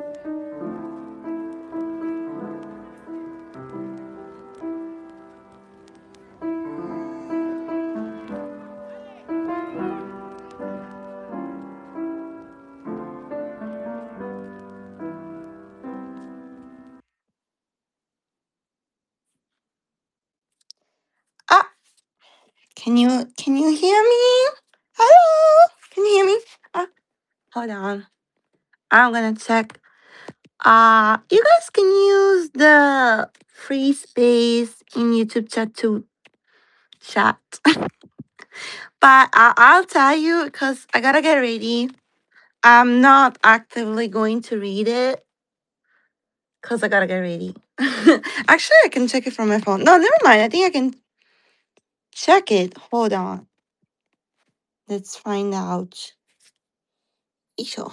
Ah, can you hear me? Hello, can you hear me? Ah, hold on. I'm gonna check. You guys can use the free space in YouTube chat to chat, but I'll tell you because I gotta get ready. I'm not actively going to read it because I gotta get ready. Actually, I can check it from my phone. No, never mind. I think I can check it. Hold on. Let's find out. Isho.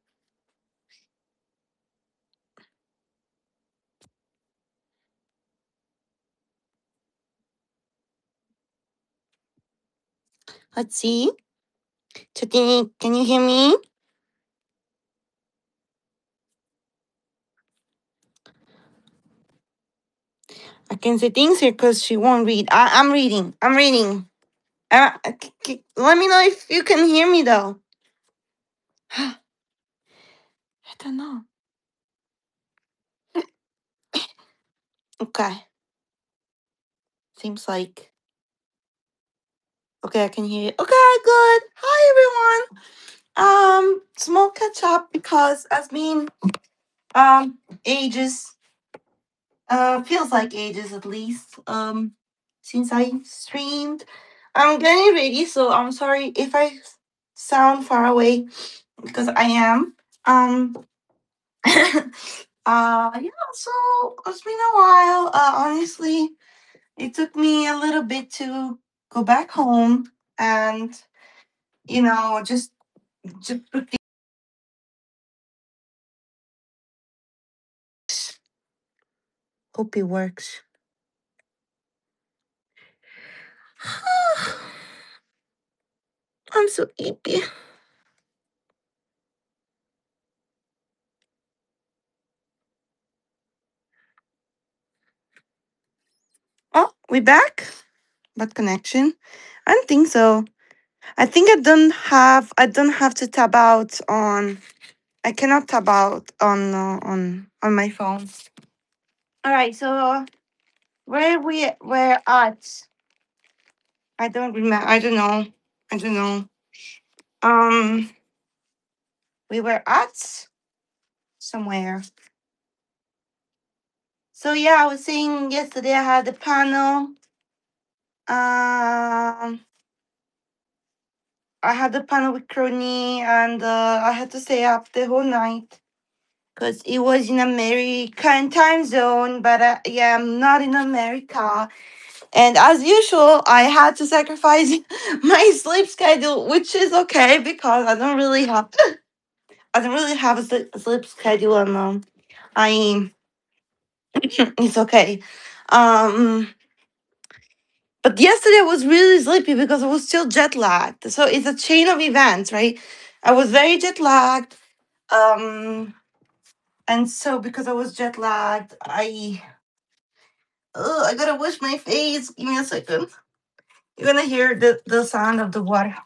Let's see. Chatini, can you hear me? I can say things here because she won't read. I'm reading. I'm reading. Let me know if you can hear me though. I don't know. Okay. Seems like okay. I can hear you. Okay, good. Hi everyone. Small catch up because it's been ages. Feels like ages at least. Since I streamed. I'm getting ready, so I'm sorry if I sound far away because I am. Yeah, so it's been a while. Honestly, it took me a little bit to go back home and, just put the. Hope it works. I'm so sleepy. Oh, we back? What connection? I don't think so. I think I don't have to tab out on. I cannot tab out on my phone. All right, so where we're at? I don't remember. I don't know. I don't know. Um, we were at somewhere. So yeah, I was saying yesterday I had a panel. I had a panel with Crony, and I had to stay up the whole night because it was in American time zone. But yeah, I'm not in America. And as usual, I had to sacrifice my sleep schedule, which is okay because I don't really have a sleep schedule, and I it's okay. Um, but yesterday I was really sleepy because I was still jet lagged. So it's a chain of events, right? I was very jet lagged. And so because I was jet lagged, I gotta wash my face. Give me a second. You're gonna hear the sound of the water.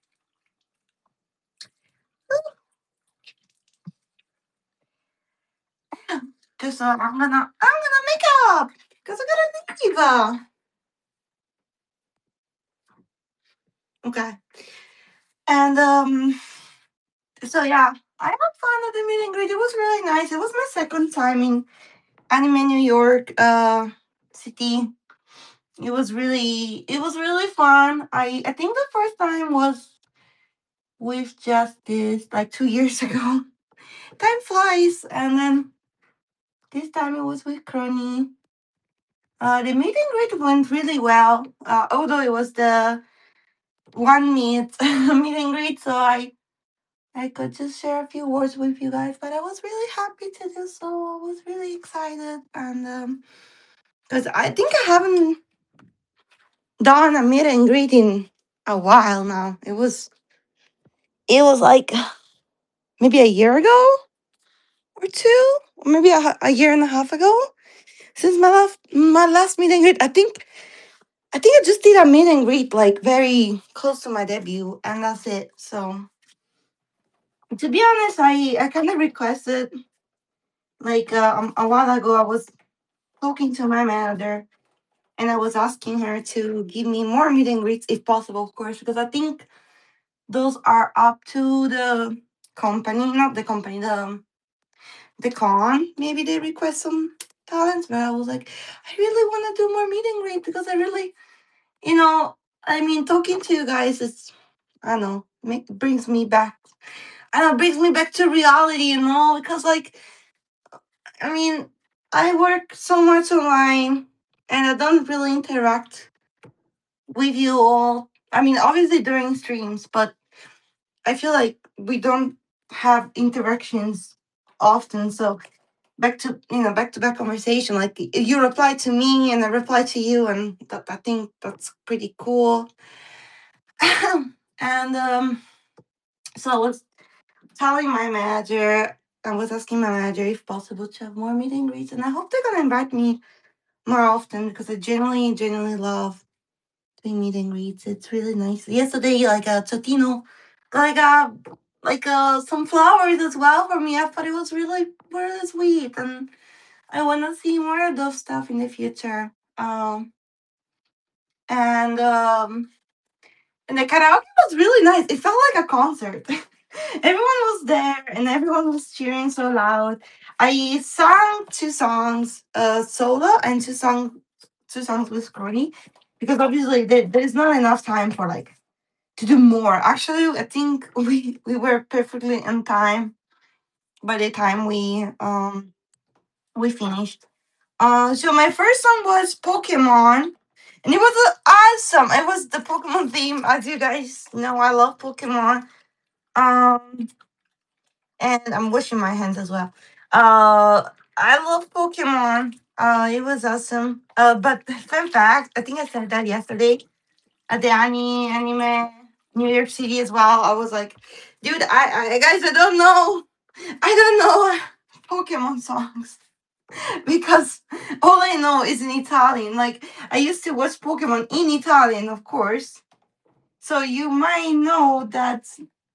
Just I'm gonna make up because I gotta leave. Okay. And so yeah, I had fun at the meet and greet. It was really nice. It was my second time in Anime New York city. It was really fun. I think the first time was with Justice like 2 years ago. Time flies, and then this time it was with Crony. The meet and greet went really well. Although it was the one meet meet and greet, so I could just share a few words with you guys. But I was really happy to do so. I was really excited, and because I think I haven't done a meet and greet in a while now. It was like maybe a year ago or two, or maybe a year and a half ago, since my last meet and greet. I think I just did a meet and greet like very close to my debut, and that's it. So to be honest, I kind of requested like a while ago. I was talking to my manager, and I was asking her to give me more meet and greets if possible, of course, because I think those are up to the company, not the company, the con. Maybe they request some talents, but I was like, I really want to do more meet and greet because I really, you know, I mean, talking to you guys is, I don't know, brings me back. I don't know, brings me back to reality, because like, I mean, I work so much online and I don't really interact with you all. I mean, obviously during streams, but I feel like we don't have interactions often. So back to back conversation. Like you reply to me and I reply to you, and I think that's pretty cool. And so I was telling my manager, I was asking my manager if possible to have more meet and greets, and I hope they're gonna invite me more often because I genuinely love doing meet and greets. It's really nice. Yesterday, like Totino, like some flowers as well for me. I thought it was really sweet, and I want to see more of those stuff in the future. And and the karaoke was really nice. It felt like a concert. Everyone was there and everyone was cheering so loud. I sang two songs solo and two songs with Scrawny because obviously there's not enough time for like to do more. Actually, I think we were perfectly on time by the time we finished. So my first song was Pokemon, and it was awesome. It was the Pokemon theme, as you guys know. I love Pokemon. Um, and I'm washing my hands as well. I love Pokemon. It was awesome. But fun fact, I think I said that yesterday at the anime New York City as well. I was like, dude, I guys, I don't know Pokemon songs because all I know is in Italian. Like I used to watch Pokemon in Italian, of course. So you might know that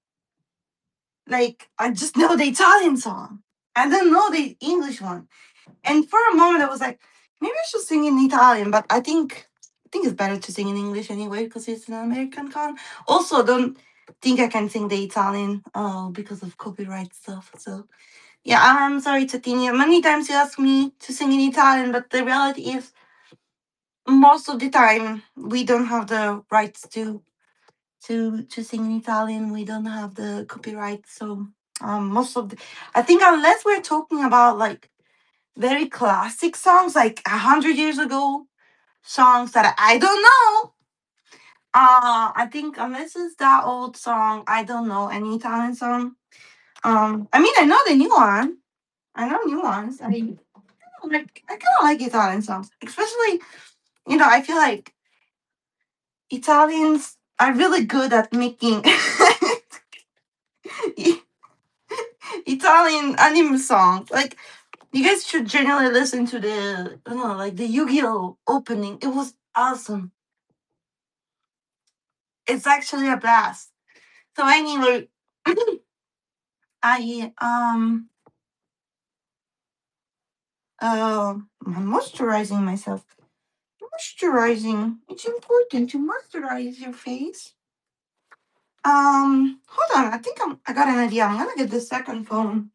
like I just know the Italian song. I don't know the English one. And for a moment I was like, maybe I should sing in Italian, but I think it's better to sing in English anyway because it's an American con. Also, I don't think I can sing the Italian because of copyright stuff. So yeah, I'm sorry, Tatinia. Many times you ask me to sing in Italian, but the reality is most of the time we don't have the rights to sing in Italian. We don't have the copyright. So most of the I think unless we're talking about like very classic songs, like 100 years ago, songs that I don't know. I think unless it's that old song, I don't know any Italian song. I mean, I know the new one. I know new ones. I kind of like Italian songs, especially I feel like Italians are really good at making Italian anime songs. Like you guys should generally listen to the I don't know, like the Yu-Gi-Oh opening. It was awesome. It's actually a blast. So anyway, I I'm moisturizing myself. Moisturizing. It's important to moisturize your face. Hold on. I got an idea. I'm gonna get the second phone.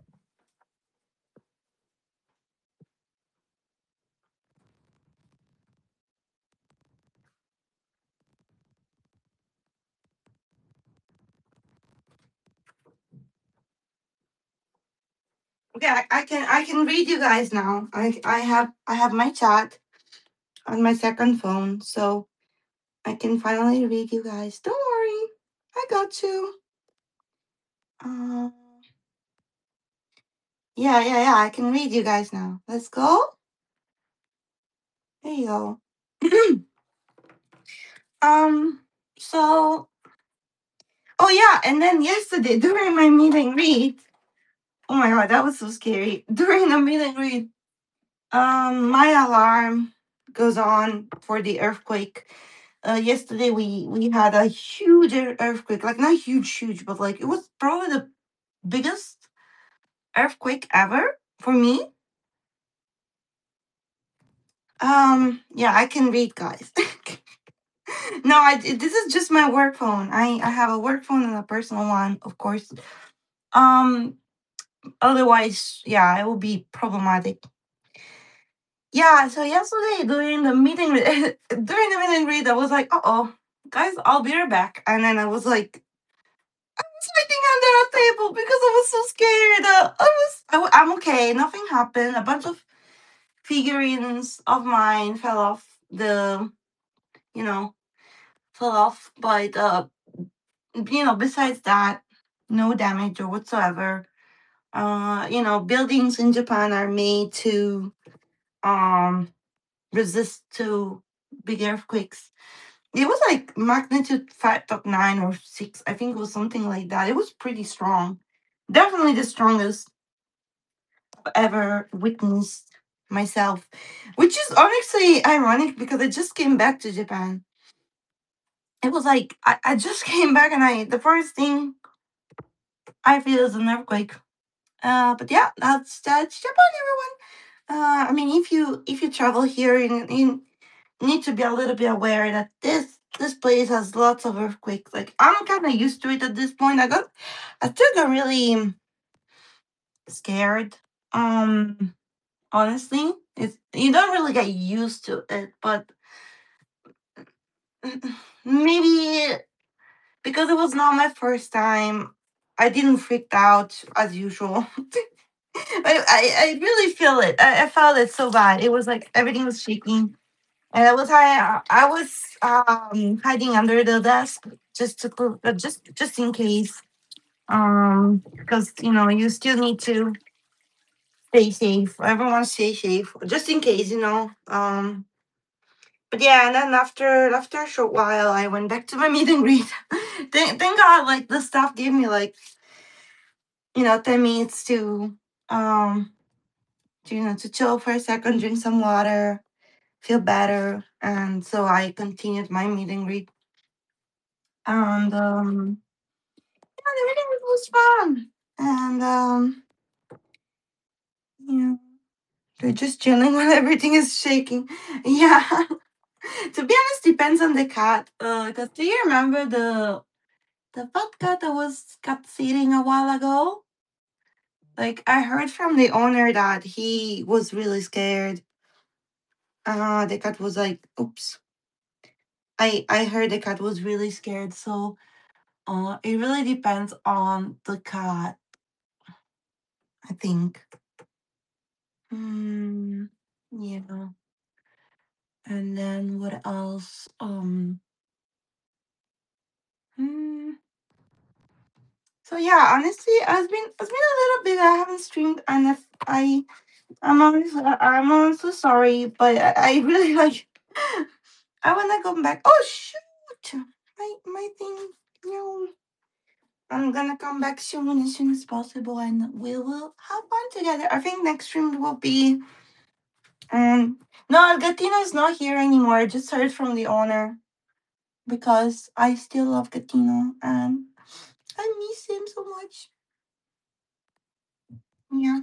Okay, I can read you guys now. I have my chat on my second phone, so I can finally read you guys. Don't worry, I got you. Uh, yeah. I can read you guys now. Let's go. There you go. um. So. Oh yeah, and then yesterday during my meeting read. Oh my god, that was so scary. During the meet and greet, my alarm goes on for the earthquake. Yesterday we had a huge earthquake, like not huge, but like it was probably the biggest earthquake ever for me. Yeah, I can read, guys. No, this is just my work phone. I have a work phone and a personal one, of course. Um, Otherwise, yeah, it will be problematic. Yeah, so yesterday during the meeting, during the meet and greet, I was like, "Uh oh, guys, I'll be right back." And then I was like, sitting under a table because I was so scared. I'm okay. Nothing happened. A bunch of figurines of mine fell off the, you know, fell off. But besides that, no damage or whatsoever. Buildings in Japan are made to um resist to big earthquakes. It was like magnitude 5.9 or 6. I think it was something like that. It was pretty strong. Definitely the strongest I've ever witnessed myself, which is honestly ironic because I just came back to Japan. It was like I just came back and the first thing I feel is an earthquake. But yeah, that's Japan, everyone. I mean, if you travel here, you need to be a little bit aware that this place has lots of earthquakes. Like I'm kind of used to it at this point. I still got really scared. Honestly, it's you don't really get used to it, but maybe because it was not my first time, I didn't freak out as usual. I really feel it. I felt it so bad. It was like everything was shaking. And I was hiding under the desk just just in case. Because you still need to stay safe. Everyone stay safe, just in case. But yeah, and then after a short while, I went back to my meet and greet. Thank God, like the staff gave me like 10 minutes um to chill for a second, drink some water, feel better, and so I continued my meet and greet. And yeah, everything was fun. And yeah, they're just chilling while everything is shaking. Yeah. To be honest, depends on the cat. Cause do you remember the fat cat that was cat sitting a while ago? Like I heard from the owner that he was really scared. The cat was like, "Oops." I heard the cat was really scared. So it really depends on the cat. I think. Hmm. Yeah. And then what else? Hmm. So yeah, honestly, it's been a little bit. I haven't streamed, and if I'm honestly sorry, but I really like. I wanna come back. Oh shoot, my thing. No, I'm gonna come back soon as soon as possible, and we will have fun together. I think next stream will be. No, Algatino is not here anymore. I just heard from the owner because I still love Gatino and I miss him so much. Yeah,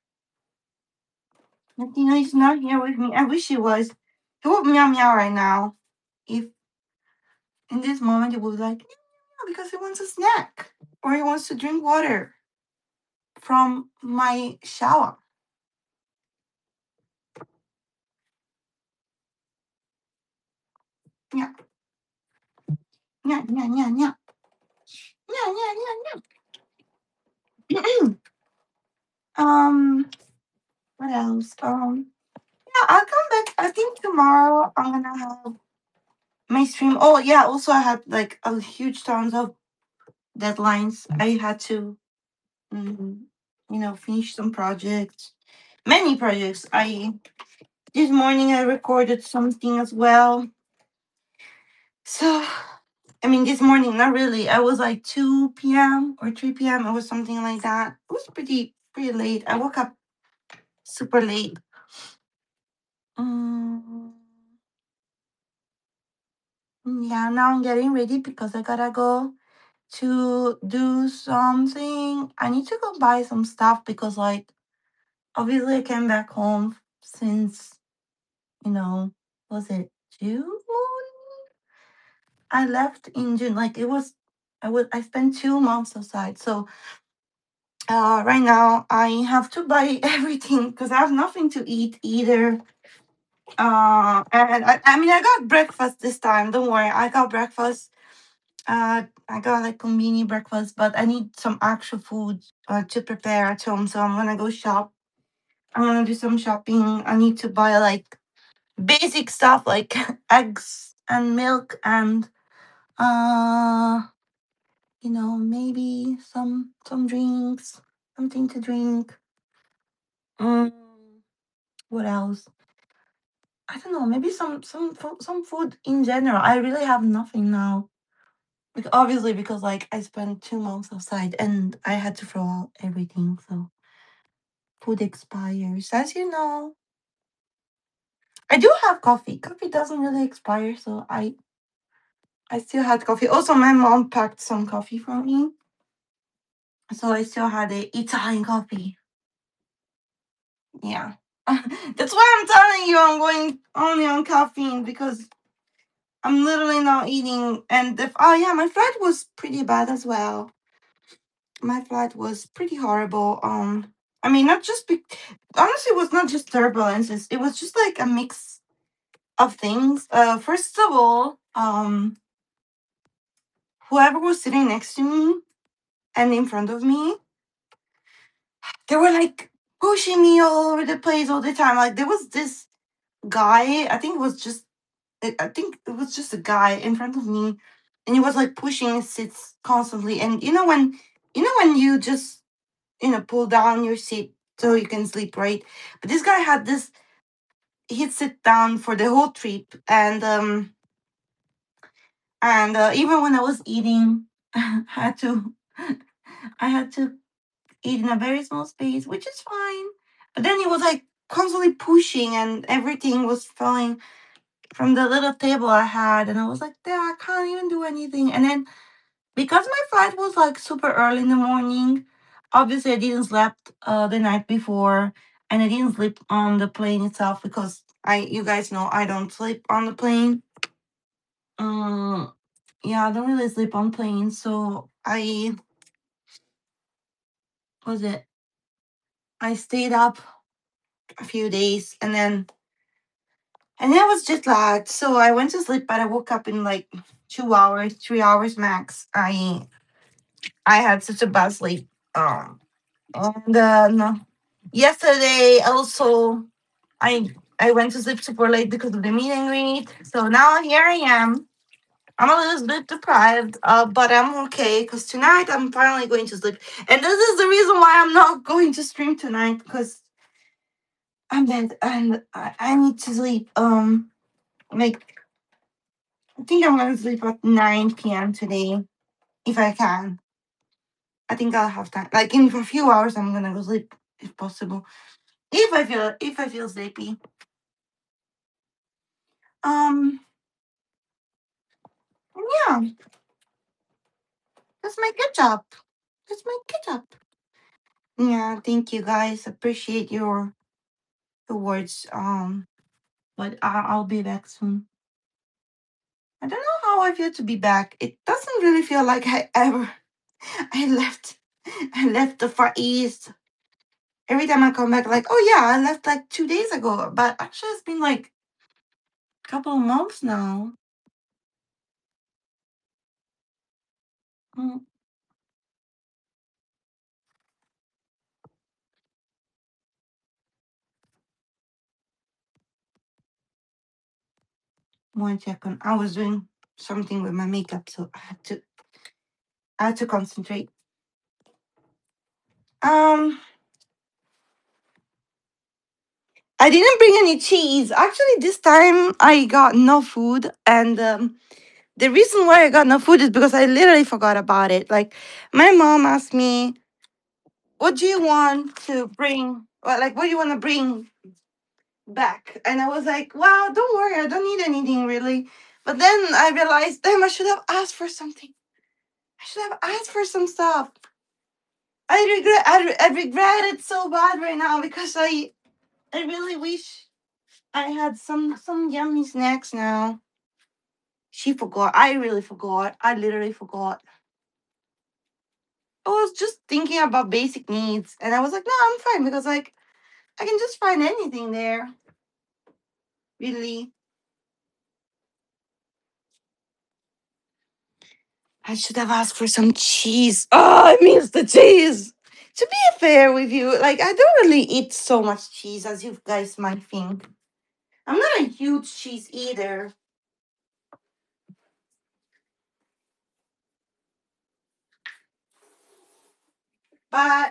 Gatino is not here with me. I wish he was. He would meow meow right now. If in this moment he would be like meow meow because he wants a snack or he wants to drink water from my shower. Yeah, yeah, yeah, yeah, yeah, yeah, yeah, yeah. um, what else? Yeah, I'll come back. I think tomorrow I'm gonna have my stream. Oh yeah, also I had like a huge tons of deadlines. I had to, mm, finish some projects, many projects. I This morning I recorded something as well. So I mean, this morning, not really. I was like 2 p.m. or 3 p.m. It was something like that. It was pretty pretty late. I woke up super late. Mm, yeah, now I'm getting ready because I gotta go to do something. I need to go buy some stuff because, like, obviously, I came back home since, was it June? I left in June. Like, it was, I spent 2 months outside. So, right now, I have to buy everything because I have nothing to eat either. And I mean, I got breakfast this time. Don't worry, I got breakfast. I got like convenient breakfast, but I need some actual food to prepare at home. So I'm gonna go shop. I'm gonna do some shopping. I need to buy like basic stuff like eggs and milk and uh maybe some drinks, something to drink. Mm, what else? I don't know. Maybe some food in general. I really have nothing now. Obviously, because like I spent 2 months outside and I had to throw out everything. So food expires, as you know. I do have coffee. Coffee doesn't really expire, so I still had coffee. Also, my mom packed some coffee for me, so I still had the Italian coffee. Yeah, that's why I'm telling you I'm going only on caffeine because I'm literally not eating. And if oh yeah, my flight was pretty bad as well. My flight was pretty horrible. I mean, not just honestly, it was not just turbulences. It was just like a mix of things. First of all, whoever was sitting next to me and in front of me, they were like pushing me all over the place all the time. Like there was this guy. I think it was just a guy in front of me, and he was like pushing his seats constantly. And when you just pull down your seat so you can sleep, right? But this guy had this. He'd sit down for the whole trip, and even when I was eating, I had to I had to eat in a very small space, which is fine. But then he was like constantly pushing, and everything was falling from the little table I had, and I was like, "There, I can't even do anything." And then because my flight was like super early in the morning, obviously I didn't sleep the night before, and I didn't sleep on the plane itself because you guys know I don't sleep on the plane. Um, yeah, I don't really sleep on planes, so was it? I stayed up a few days, and then I was jet lagged, so I went to sleep, but I woke up in like 2 hours, 3 hours max. I had such a bad sleep. And no. Yesterday also I went to sleep super late because of the meet and greet. So now here I am. I'm a little bit deprived, but I'm okay because tonight I'm finally going to sleep. And this is the reason why I'm not going to stream tonight because I'm dead and I need to sleep. Like I think I'm gonna sleep at 9 p.m. today if I can. I think I'll have time. Like in a few hours, I'm gonna go sleep if possible. If I feel sleepy. Um. Yeah, that's my ketchup. That's my ketchup. Yeah. Thank you guys. Appreciate your words. But I'll be back soon. I don't know how I feel to be back. It doesn't really feel like I left I left the Far East. Every time I come back, like, oh yeah, I left like 2 days ago. But actually, it's been like a couple of months now. Mm, 1 second. I was doing something with my makeup, so I had to concentrate. Um, I didn't bring any cheese. Actually, this time I got no food, and the reason why I got no food is because I literally forgot about it. Like, my mom asked me. what do you want to bring? Well, like, what do you want to bring back? And I was like, well, don't worry, I don't need anything really. But then I realized, damn, I should have asked for something. I should have asked for some stuff. I regret it so bad right now because I really wish I had some yummy snacks now. She forgot. I really forgot. I literally forgot. I was just thinking about basic needs, and I was like, no, I'm fine because like I can just find anything there. Really, I should have asked for some cheese. Oh, I miss the cheese. To be fair with you, like I don't really eat so much cheese as you guys might think. I'm not a huge cheese eater, but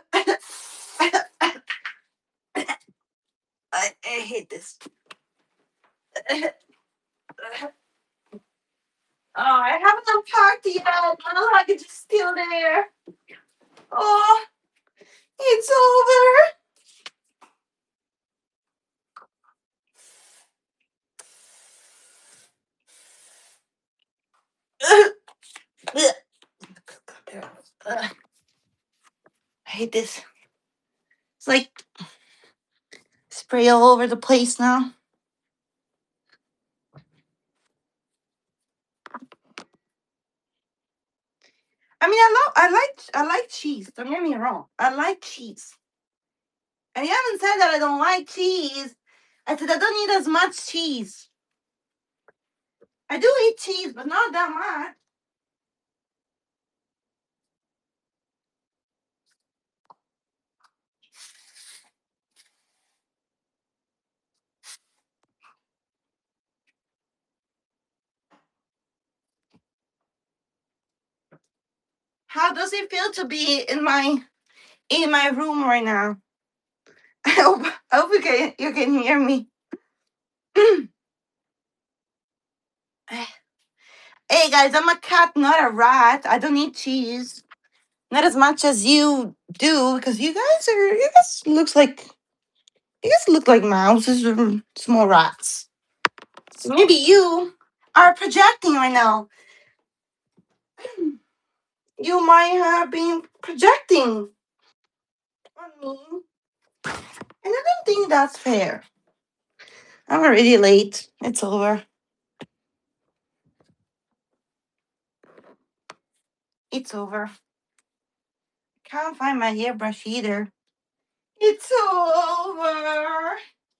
I hate this. Oh, I haven't unpacked yet. My luggage is still there. Oh, it's over. I hate this. It's like spray all over the place now. I mean, I like cheese. Don't get me wrong. I like cheese. And you haven't said that I don't like cheese. I said I don't eat as much cheese. I do eat cheese, but not that much. How does it feel to be in my room right now? I hope you can hear me. Hey guys, I'm a cat, not a rat. I don't eat cheese. Not as much as you do, because you guys look like mouses or small rats. So maybe you are projecting right now. You might have been projecting on me. And I don't think that's fair. I'm already late. It's over. It's over. Can't find my hairbrush either. It's over.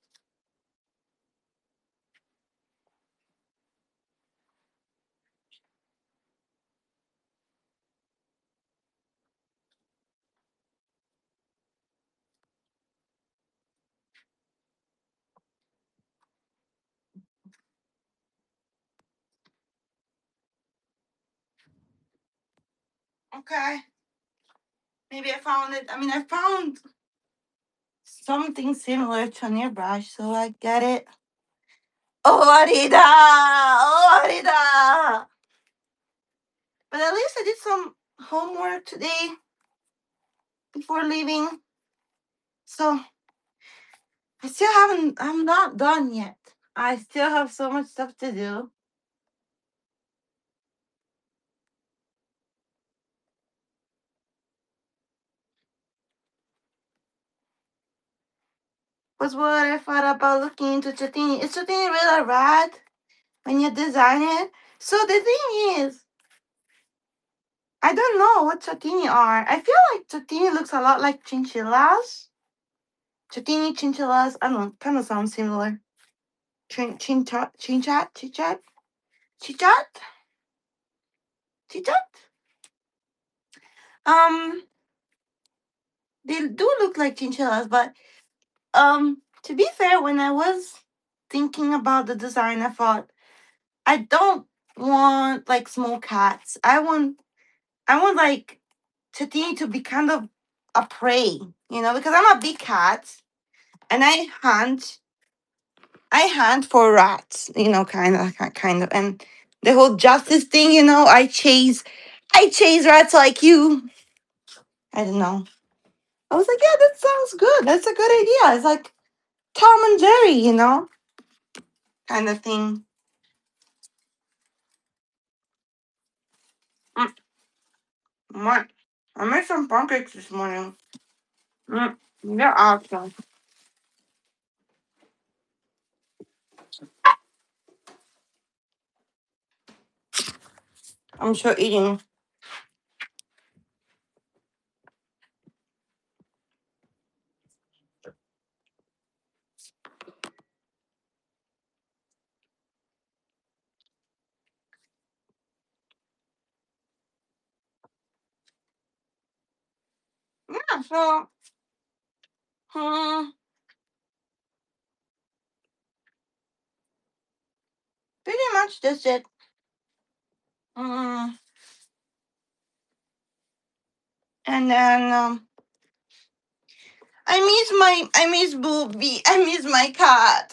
Okay. Maybe I found it. I mean, I found something similar to an airbrush, so I get it. Oh, Arida! Oh, Arida! But at least I did some homework today before leaving. So I'm not done yet. I still have so much stuff to do. Was what I thought about looking into Chatini. Is Chatini really rad when you design it? So the thing is, I don't know what Chatini are. I feel like Chatini looks a lot like chinchillas. Chatini, chinchillas, I don't know, kind of sounds similar. Chichat? Chichat? Chichat? Um, they do look like chinchillas, but to be fair, when I was thinking about the design, I thought I don't want like small cats. I want like Chatini to be kind of a prey, because I'm a big cat and I hunt for rats, kind of, and the whole justice thing, I chase rats like you. I don't know. I was like, yeah, that sounds good. That's a good idea. It's like Tom and Jerry, kind of thing. Mm, my, I made some pancakes this morning. They're awesome. I'm sure eating. Yeah, so, hmm, pretty much that's it. Mm, and then, I miss Booby. I miss my cat.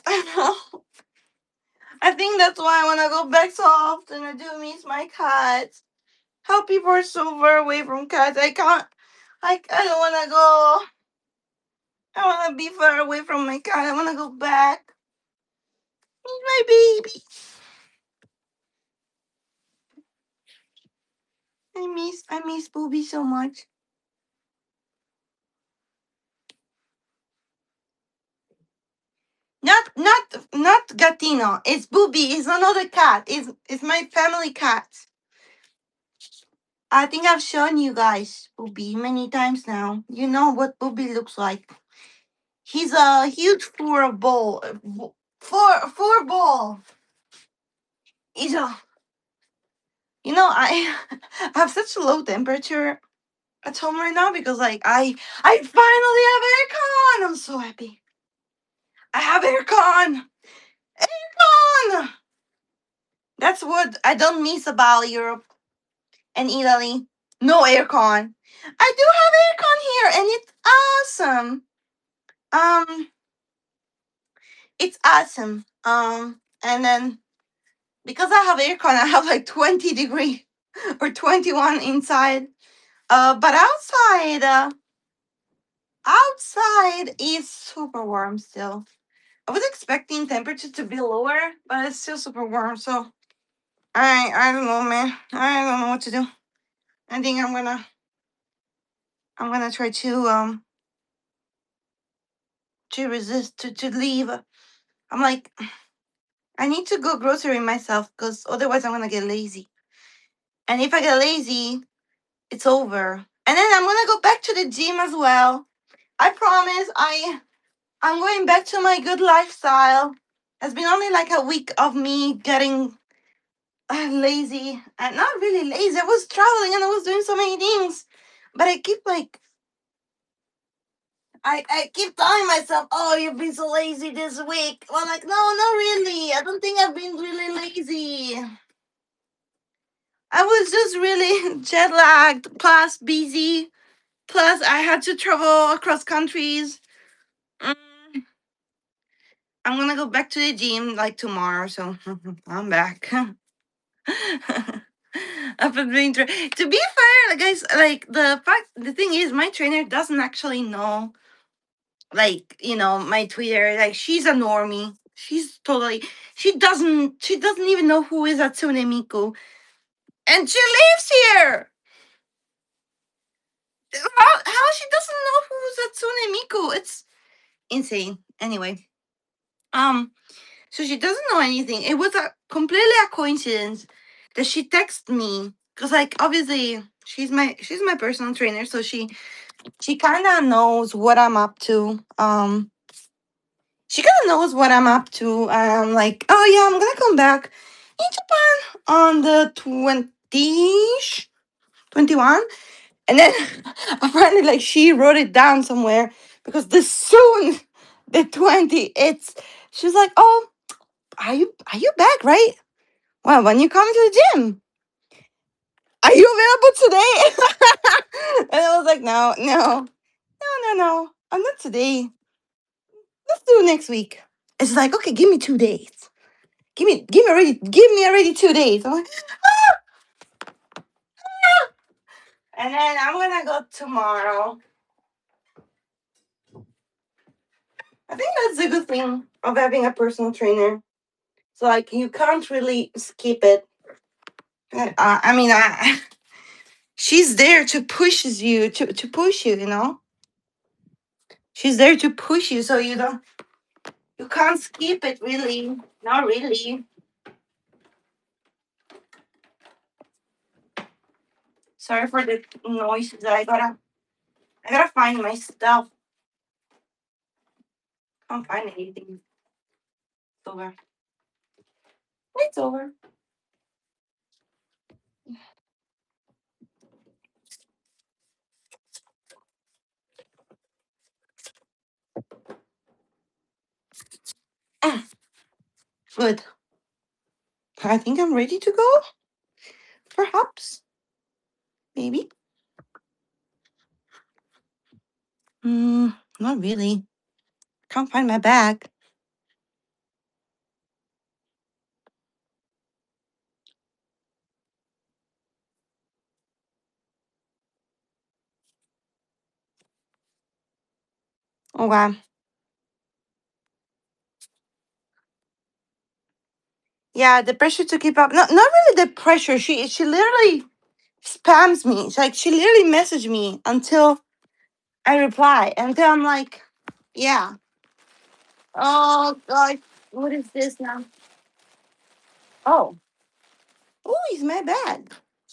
I think that's why I want to go back so often. I do miss my cat. How people are so far away from cats. I can't. I don't want to go. I want to be far away from my cat. I want to go back. He's my baby. I miss Booby so much. Not Gatino. It's Booby. It's another cat. It's my family cat. I think I've shown you guys Booby many times now. You know what Booby looks like. He's a huge four ball. Four ball. He's a. I I have such a low temperature at home right now because like I finally have aircon. I'm so happy. I have aircon. Aircon. That's what I don't miss about Europe and Italy. No aircon. I do have aircon here and it's awesome. Um it's awesome. And then because I have aircon I have like 20-degree or 21 inside. But outside is super warm still. I was expecting temperature to be lower, but it's still super warm. So I don't know, man. I don't know what to do. I think I'm gonna try to resist to leave. I'm like I need to go grocery myself because otherwise I'm gonna get lazy. And if I get lazy, it's over. And then I'm gonna go back to the gym as well. I promise. I'm going back to my good lifestyle. It's been only like a week of me getting lazy and not really lazy. I was traveling and I was doing so many things, but I keep telling myself, "Oh, you've been so lazy this week." Well, like, no, not really. I don't think I've been really lazy. I was just really jet lagged, plus busy, plus I had to travel across countries. Mm, I'm gonna go back to the gym like tomorrow, so I'm back. After being to be fair, like, guys, like the thing is, my trainer doesn't actually know, like my Twitter. Like she's a normie. She doesn't even know who is Atsune Miku, and she lives here. How she doesn't know who's Atsune Miku? It's insane. Anyway, um, so she doesn't know anything. It was completely a coincidence that she texted me because, like, obviously she's my personal trainer, so she kind of knows what I'm up to. She kind of knows what I'm up to. And I'm like, oh yeah, I'm gonna come back in Japan on the 20th, 21. And then apparently, like, she wrote it down somewhere because the soon, the 20, she's like, oh, are you back, right? Well, when you come to the gym, are you available today? And I was like, no, no, no, no, no. I'm not today. Let's do it next week. It's like, okay, give me 2 days. Give me already 2 days. I'm like, and then I'm gonna go tomorrow. think that's a good thing of having a personal trainer. So like you can't really skip it. I mean, she's there to pushes you to push you. You know, she's there to push you, so you can't skip it really. Not really. Sorry for the noises. I gotta find my stuff. Can't find anything. It's over. It's over. Ah, good. I think I'm ready to go. Perhaps. Maybe. Not really. Can't find my bag. Oh wow. Yeah, the pressure to keep up. Not really the pressure. She literally spams me. It's like she literally messaged me until I reply. Until I'm like, yeah. Oh god. What is this now? Oh. Oh, it's my bag.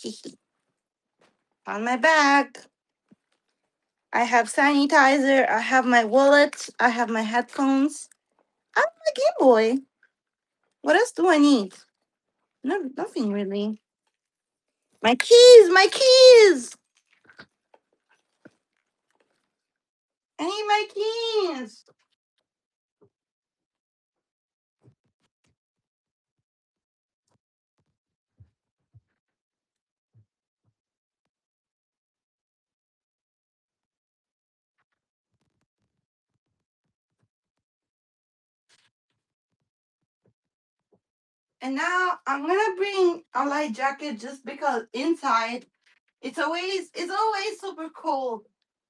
On my bag. I have sanitizer. I have my wallet. I have my headphones. I have my Game Boy. What else do I need? No, nothing really. My keys. My keys. I need my keys. And now I'm gonna bring a light jacket just because inside it's always super cold.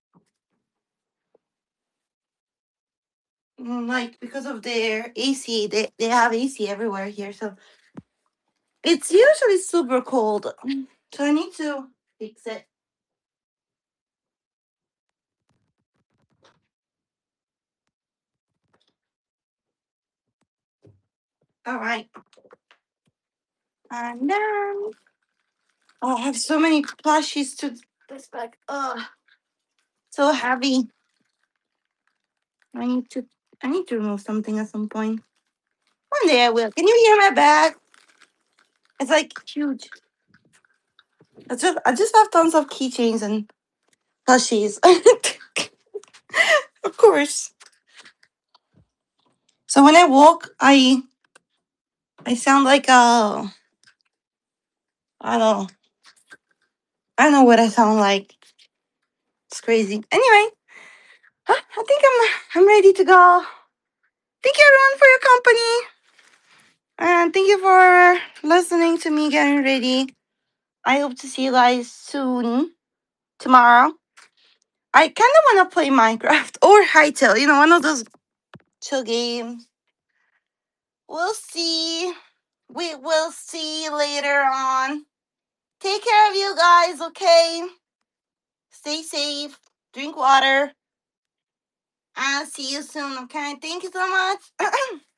Like because of their AC, they have AC everywhere here, so it's usually super cold. So I need to fix it. All right. And then oh, I have so many plushies to this bag. Oh, so heavy. I need to I need to remove something at some point. One day I will. Can you hear my bag? It's like huge. I just have tons of keychains and plushies. Of course. So when I walk, I sound like I don't know. I don't know what I sound like. It's crazy. Anyway, I think I'm ready to go. Thank you everyone for your company. And thank you for listening to me getting ready. I hope to see you guys soon. Tomorrow. I kind of want to play Minecraft or Hytale. One of those chill games. We'll see. We will see later on. Take care of you guys, okay? Stay safe. Drink water. And see you soon, okay? Thank you so much.